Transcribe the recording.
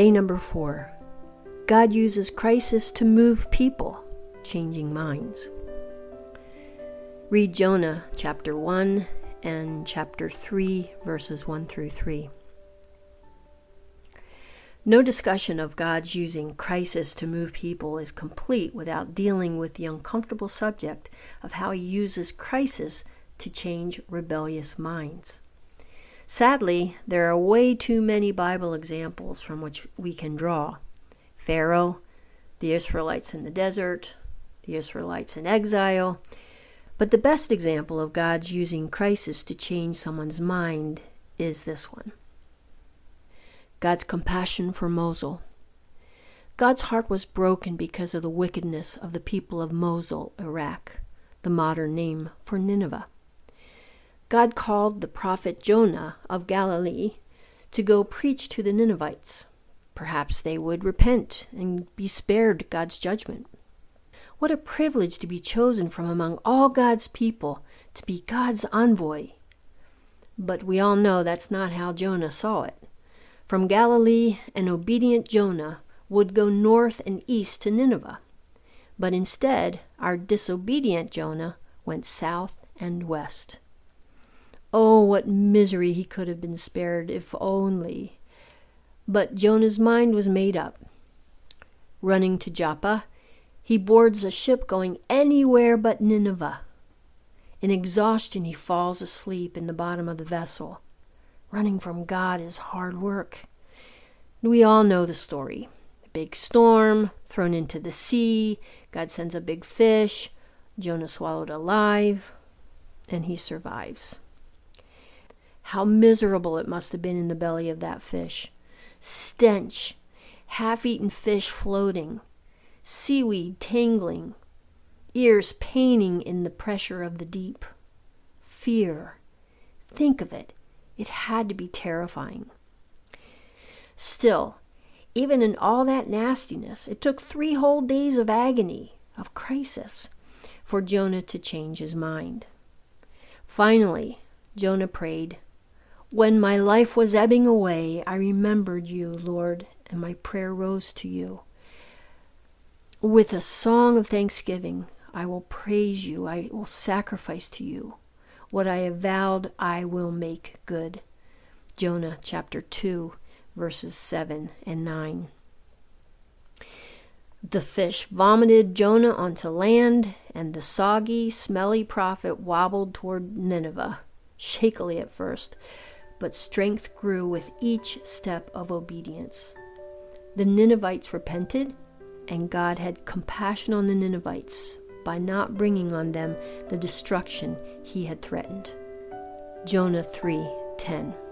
Day number 4. God uses crisis to move people, changing minds. Read Jonah chapter 1 and chapter 3, verses 1 through 3. No discussion of God's using crisis to move people is complete without dealing with the uncomfortable subject of how he uses crisis to change rebellious minds. Sadly, there are way too many Bible examples from which we can draw. Pharaoh, the Israelites in the desert, the Israelites in exile. But the best example of God's using crisis to change someone's mind is this one. God's compassion for Mosul. God's heart was broken because of the wickedness of the people of Mosul, Iraq, the modern name for Nineveh. God called the prophet Jonah of Galilee to go preach to the Ninevites. Perhaps they would repent and be spared God's judgment. What a privilege to be chosen from among all God's people to be God's envoy. But we all know that's not how Jonah saw it. From Galilee, an obedient Jonah would go north and east to Nineveh. But instead, our disobedient Jonah went south and west. Oh, what misery he could have been spared, if only. But Jonah's mind was made up. Running to Joppa, he boards a ship going anywhere but Nineveh. In exhaustion, he falls asleep in the bottom of the vessel. Running from God is hard work. We all know the story. A big storm, thrown into the sea, God sends a big fish, Jonah swallowed alive, and he survives. How miserable it must have been in the belly of that fish. Stench, half-eaten fish floating, seaweed tangling, ears paining in the pressure of the deep. Fear. Think of it. It had to be terrifying. Still, even in all that nastiness, it took 3 whole days of agony, of crisis, for Jonah to change his mind. Finally, Jonah prayed, "When my life was ebbing away, I remembered you, Lord, and my prayer rose to you. With a song of thanksgiving, I will praise you, I will sacrifice to you. What I have vowed, I will make good." Jonah chapter 2, verses 7 and 9. The fish vomited Jonah onto land, and the soggy, smelly prophet wobbled toward Nineveh, shakily at first, but strength grew with each step of obedience. The Ninevites repented, and God had compassion on the Ninevites by not bringing on them the destruction he had threatened. Jonah 3:10.